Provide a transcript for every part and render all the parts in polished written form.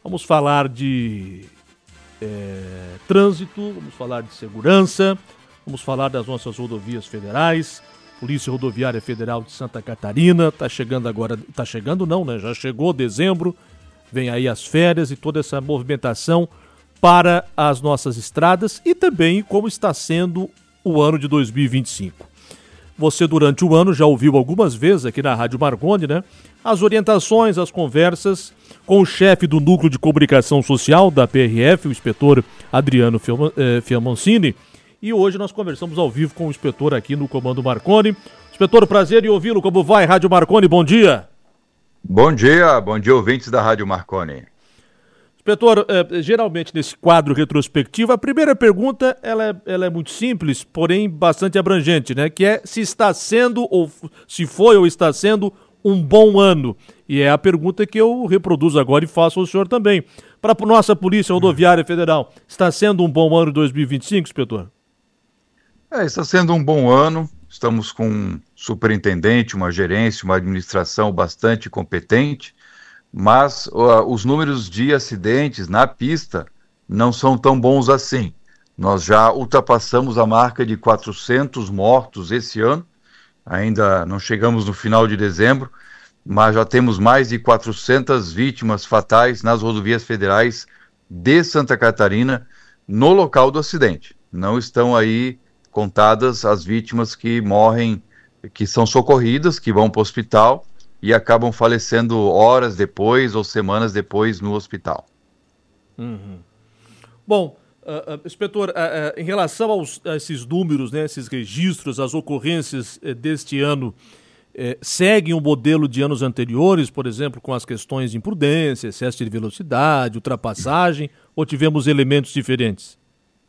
Vamos falar de trânsito, vamos falar de segurança, vamos falar das nossas rodovias federais, Polícia Rodoviária Federal de Santa Catarina, tá chegando agora, tá chegando não, né? Já chegou dezembro, vem aí as férias e toda essa movimentação para as nossas estradas e também como está sendo o ano de 2025. Você durante o ano já ouviu algumas vezes aqui na Rádio Marconi, né? As orientações, as conversas com o chefe do Núcleo de Comunicação Social da PRF, o inspetor Adriano Fiamoncini. E hoje nós conversamos ao vivo com o inspetor aqui no Comando Marconi. Inspetor, prazer em ouvi-lo. Como vai? Rádio Marconi, bom dia. Bom dia, ouvintes da Rádio Marconi. Inspetor, geralmente nesse quadro retrospectivo, a primeira pergunta ela é muito simples, porém bastante abrangente, né? Que é se está sendo, ou se foi ou está sendo um bom ano. E é a pergunta que eu reproduzo agora e faço ao senhor também. Para a nossa Polícia Rodoviária Federal, está sendo um bom ano 2025, inspetor? Está sendo um bom ano. Estamos com um superintendente, uma gerência, uma administração bastante competente. Mas os números de acidentes na pista não são tão bons assim. Nós já ultrapassamos a marca de 400 mortos esse ano, ainda não chegamos no final de dezembro, mas já temos mais de 400 vítimas fatais nas rodovias federais de Santa Catarina no local do acidente. Não estão aí contadas as vítimas que morrem, que são socorridas, que vão para o hospital, e acabam falecendo horas depois ou semanas depois no hospital. Uhum. Bom, inspetor, em relação a esses números, né, esses registros, as ocorrências deste ano, seguem um modelo de anos anteriores, por exemplo, com as questões de imprudência, excesso de velocidade, ultrapassagem, ou tivemos elementos diferentes?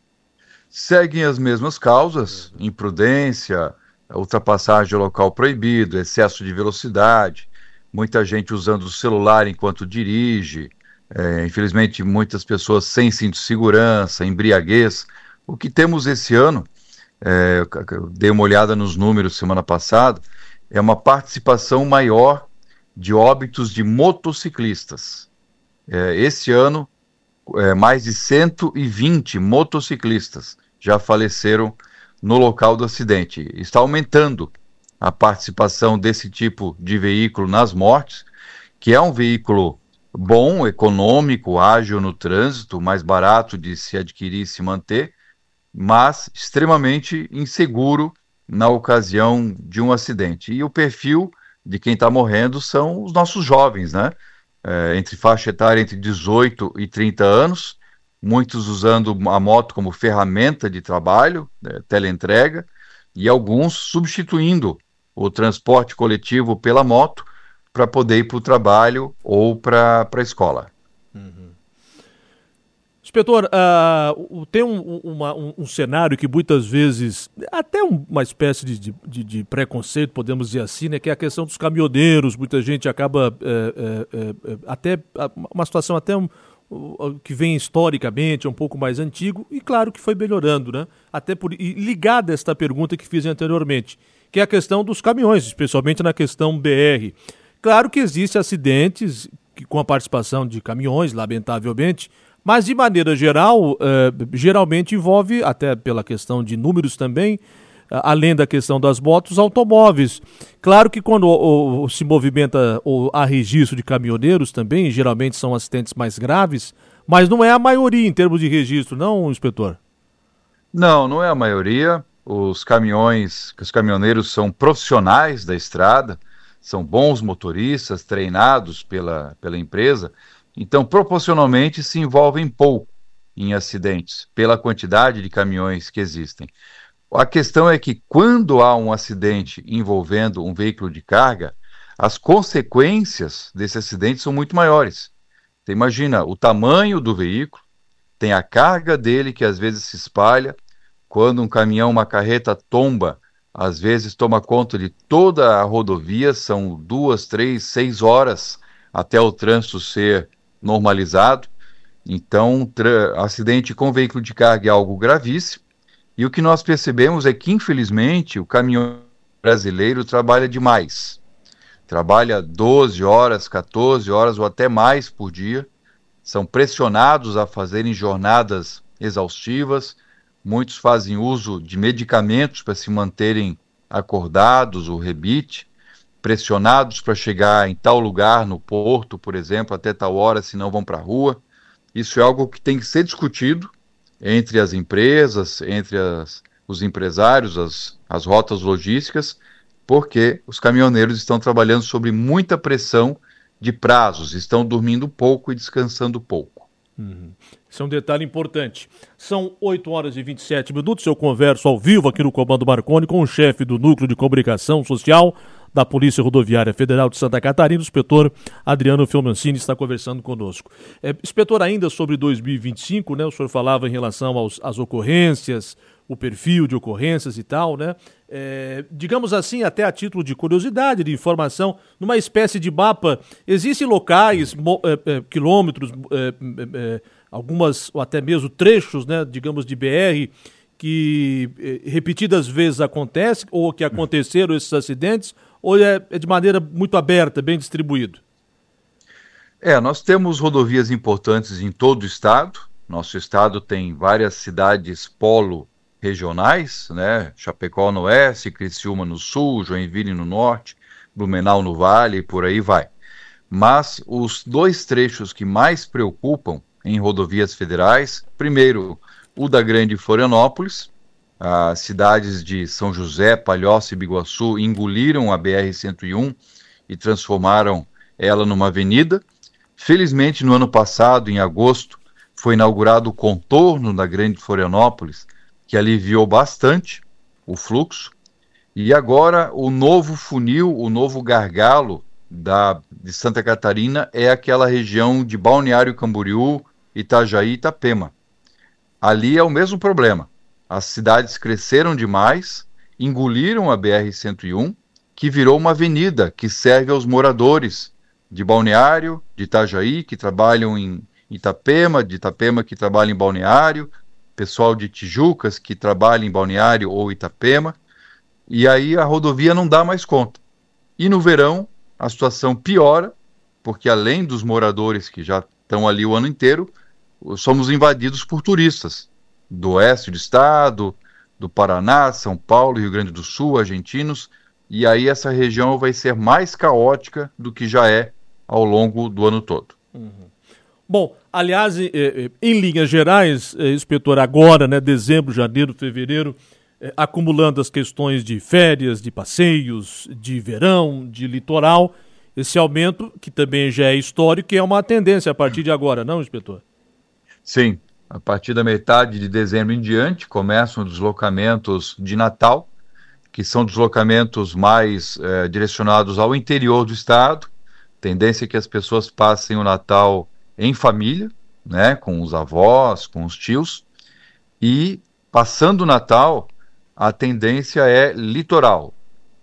Seguem as mesmas causas, imprudência, ultrapassagem ao local proibido, excesso de velocidade, muita gente usando o celular enquanto dirige, infelizmente muitas pessoas sem cinto de segurança, embriaguez. O que temos esse ano, eu dei uma olhada nos números semana passada, é uma participação maior de óbitos de motociclistas. Esse ano, mais de 120 motociclistas já faleceram no local do acidente. Está aumentando a participação desse tipo de veículo nas mortes, que é um veículo bom, econômico, ágil no trânsito, mais barato de se adquirir e se manter, mas extremamente inseguro na ocasião de um acidente. E o perfil de quem está morrendo são os nossos jovens, né? Entre faixa etária entre 18 e 30 anos, muitos usando a moto como ferramenta de trabalho, teleentrega, e alguns substituindo o transporte coletivo pela moto para poder ir para o trabalho ou para a escola. Uhum. Inspetor, tem um cenário que muitas vezes, até uma espécie de preconceito, podemos dizer assim, né, que é a questão dos caminhoneiros. Muita gente acaba, até uma situação até que vem historicamente, um pouco mais antigo, e claro que foi melhorando, né? E ligada a esta pergunta que fiz anteriormente, que é a questão dos caminhões, especialmente na questão BR. Claro que existem acidentes com a participação de caminhões, lamentavelmente, mas de maneira geral, geralmente envolve, até pela questão de números também, além da questão das motos, automóveis. Claro que quando se movimenta ou há registro de caminhoneiros também, geralmente são acidentes mais graves, mas não é a maioria em termos de registro, não, inspetor? Não é a maioria. Os caminhoneiros são profissionais da estrada, são bons motoristas, treinados pela empresa, então proporcionalmente se envolvem pouco em acidentes, pela quantidade de caminhões que existem. A questão é que quando há um acidente envolvendo um veículo de carga, as consequências desse acidente são muito maiores. Você imagina o tamanho do veículo, tem a carga dele que às vezes se espalha. Quando um caminhão, uma carreta tomba, às vezes toma conta de toda a rodovia, são 2, 3, 6 horas até o trânsito ser normalizado. Então, acidente com veículo de carga é algo gravíssimo. E o que nós percebemos é que, infelizmente, o caminhão brasileiro trabalha demais. Trabalha 12 horas, 14 horas ou até mais por dia, são pressionados a fazerem jornadas exaustivas, muitos fazem uso de medicamentos para se manterem acordados, o rebite, pressionados para chegar em tal lugar, no porto, por exemplo, até tal hora, senão vão para a rua. Isso é algo que tem que ser discutido entre as empresas, entre os empresários, as rotas logísticas, porque os caminhoneiros estão trabalhando sob muita pressão de prazos, estão dormindo pouco e descansando pouco. Isso é um detalhe importante. São 8h27. Eu converso ao vivo aqui no Comando Marconi com o chefe do Núcleo de Comunicação Social da Polícia Rodoviária Federal de Santa Catarina, o inspetor Adriano Fiumancini, está conversando conosco. Inspetor, ainda sobre 2025, né? O senhor falava em relação às ocorrências, o perfil de ocorrências e tal, né? Digamos assim, até a título de curiosidade, de informação, numa espécie de mapa, existem locais, quilômetros, algumas, ou até mesmo trechos, né, digamos, de BR, que repetidas vezes acontece, ou que aconteceram esses acidentes, ou é de maneira muito aberta, bem distribuído? Nós temos rodovias importantes em todo o estado. Nosso estado tem várias cidades polo regionais, né? Chapecó no oeste, Criciúma no sul, Joinville no norte, Blumenau no vale e por aí vai. Mas os dois trechos que mais preocupam em rodovias federais, primeiro, o da Grande Florianópolis. As cidades de São José, Palhoça e Biguaçu engoliram a BR-101 e transformaram ela numa avenida. Felizmente, no ano passado, em agosto, foi inaugurado o contorno da Grande Florianópolis, que aliviou bastante o fluxo. E agora o novo funil, o novo gargalo de Santa Catarina é aquela região de Balneário Camboriú, Itajaí e Itapema. Ali é o mesmo problema. As cidades cresceram demais, engoliram a BR-101, que virou uma avenida que serve aos moradores de Balneário, de Itajaí, que trabalham em Itapema, de Itapema que trabalham em Balneário, pessoal de Tijucas que trabalha em Balneário ou Itapema, e aí a rodovia não dá mais conta. E no verão a situação piora, porque além dos moradores que já estão ali o ano inteiro, somos invadidos por turistas do oeste do estado, do Paraná, São Paulo, Rio Grande do Sul, argentinos, e aí essa região vai ser mais caótica do que já é ao longo do ano todo. Bom, aliás, em linhas gerais, inspetor, agora, né, dezembro, janeiro, fevereiro, acumulando as questões de férias, de passeios, de verão, de litoral, esse aumento, que também já é histórico, é uma tendência a partir de agora, não, inspetor? Sim, a partir da metade de dezembro em diante, começam deslocamentos de Natal, que são deslocamentos mais direcionados ao interior do estado. Tendência é que as pessoas passem o Natal em família, né, com os avós, com os tios, e passando o Natal, a tendência é litoral,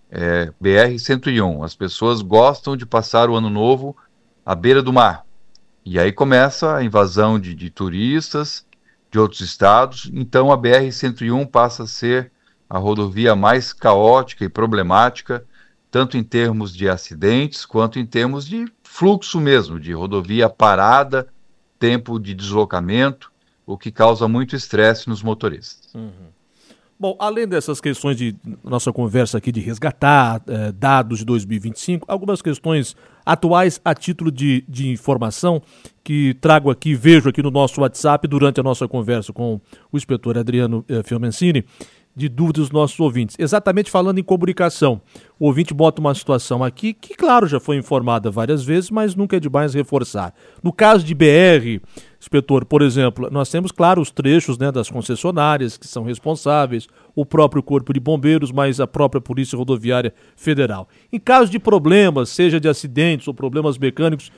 BR-101. As pessoas gostam de passar o Ano Novo à beira do mar. E aí começa a invasão de turistas de outros estados, então a BR-101 passa a ser a rodovia mais caótica e problemática, tanto em termos de acidentes, quanto em termos de fluxo mesmo, de rodovia parada, tempo de deslocamento, o que causa muito estresse nos motoristas. Bom, além dessas questões de nossa conversa aqui de resgatar dados de 2025, algumas questões atuais a título de informação que trago aqui, vejo aqui no nosso WhatsApp durante a nossa conversa com o inspetor Adriano Fiumancini, de dúvidas dos nossos ouvintes. Exatamente falando em comunicação, o ouvinte bota uma situação aqui que, claro, já foi informada várias vezes, mas nunca é demais reforçar. No caso de BR, inspetor, por exemplo, nós temos, claro, os trechos, né, das concessionárias que são responsáveis, o próprio Corpo de Bombeiros, mas a própria Polícia Rodoviária Federal. Em caso de problemas, seja de acidentes ou problemas mecânicos,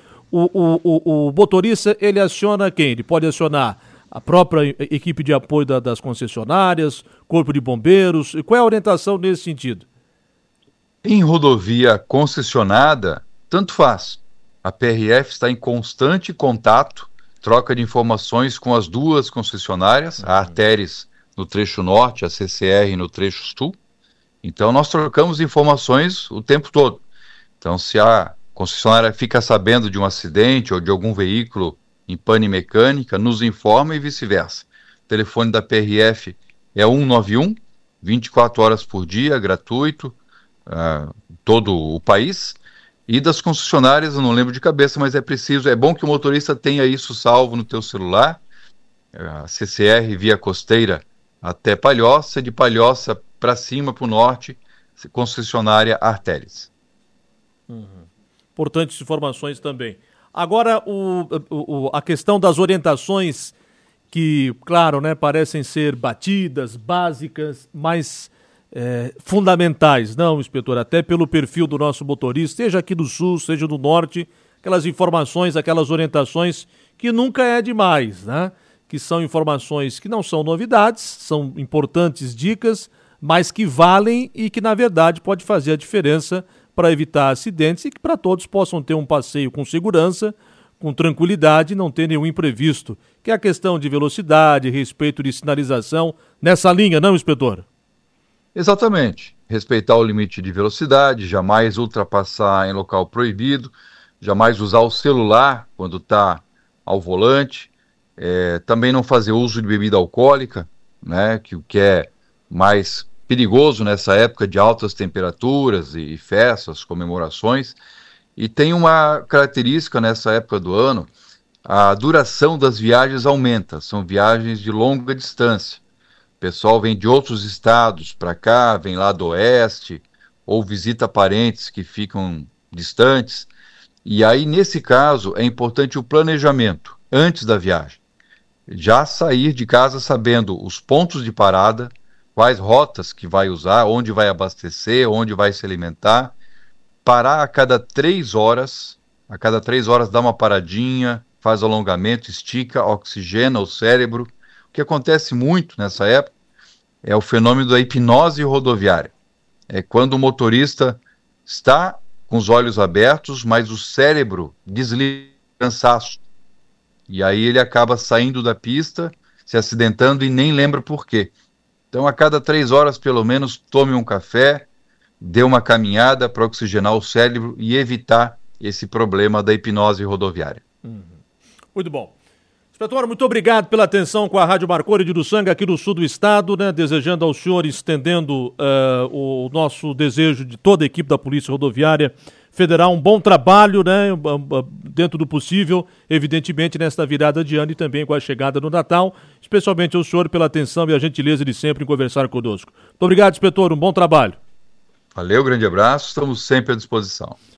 o motorista, ele aciona quem? Ele pode acionar a própria equipe de apoio das concessionárias, Corpo de Bombeiros. Qual é a orientação nesse sentido? Em rodovia concessionada, tanto faz. A PRF está em constante contato, troca de informações com as duas concessionárias, a Arteres no trecho norte, a CCR no trecho sul. Então nós trocamos informações o tempo todo. Então se a concessionária fica sabendo de um acidente ou de algum veículo em pane mecânica, nos informa e vice-versa. O telefone da PRF é 191, 24 horas por dia, gratuito, todo o país. E das concessionárias, eu não lembro de cabeça, mas é bom que o motorista tenha isso salvo no teu celular. A CCR via costeira até Palhoça, de Palhoça para cima, para o norte, concessionária Arteris. Importantes informações também. Agora, a questão das orientações que, claro, né, parecem ser batidas, básicas, mas fundamentais, não, inspetor? Até pelo perfil do nosso motorista, seja aqui do sul, seja do norte, aquelas informações, aquelas orientações que nunca é demais, né? Que são informações que não são novidades, são importantes dicas, mas que valem e que, na verdade, pode fazer a diferença para evitar acidentes e que para todos possam ter um passeio com segurança, com tranquilidade e não ter nenhum imprevisto, que é a questão de velocidade, respeito de sinalização, nessa linha, não, inspetor? Exatamente. Respeitar o limite de velocidade, jamais ultrapassar em local proibido, jamais usar o celular quando está ao volante, também não fazer uso de bebida alcoólica, né, que o que é mais perigoso nessa época de altas temperaturas e festas, comemorações. E tem uma característica nessa época do ano, a duração das viagens aumenta, são viagens de longa distância. O pessoal vem de outros estados para cá, vem lá do oeste, ou visita parentes que ficam distantes. E aí, nesse caso, é importante o planejamento antes da viagem. Já sair de casa sabendo os pontos de parada, quais rotas que vai usar, onde vai abastecer, onde vai se alimentar, parar a cada 3 horas dá uma paradinha, faz alongamento, estica, oxigena o cérebro. O que acontece muito nessa época é o fenômeno da hipnose rodoviária. É quando o motorista está com os olhos abertos, mas o cérebro desliga o cansaço. E aí ele acaba saindo da pista, se acidentando e nem lembra por quê. Então, a cada 3 horas, pelo menos, tome um café, dê uma caminhada para oxigenar o cérebro e evitar esse problema da hipnose rodoviária. Muito bom. Inspetor, muito obrigado pela atenção com a Rádio Marconi de Uruçanga, aqui do sul do estado, né? Desejando ao senhor, estendendo o nosso desejo de toda a equipe da Polícia Rodoviária Federal, um bom trabalho, né? Dentro do possível, evidentemente, nesta virada de ano e também com a chegada do Natal, especialmente ao senhor pela atenção e a gentileza de sempre em conversar conosco. Muito obrigado, inspetor, um bom trabalho. Valeu, grande abraço, estamos sempre à disposição.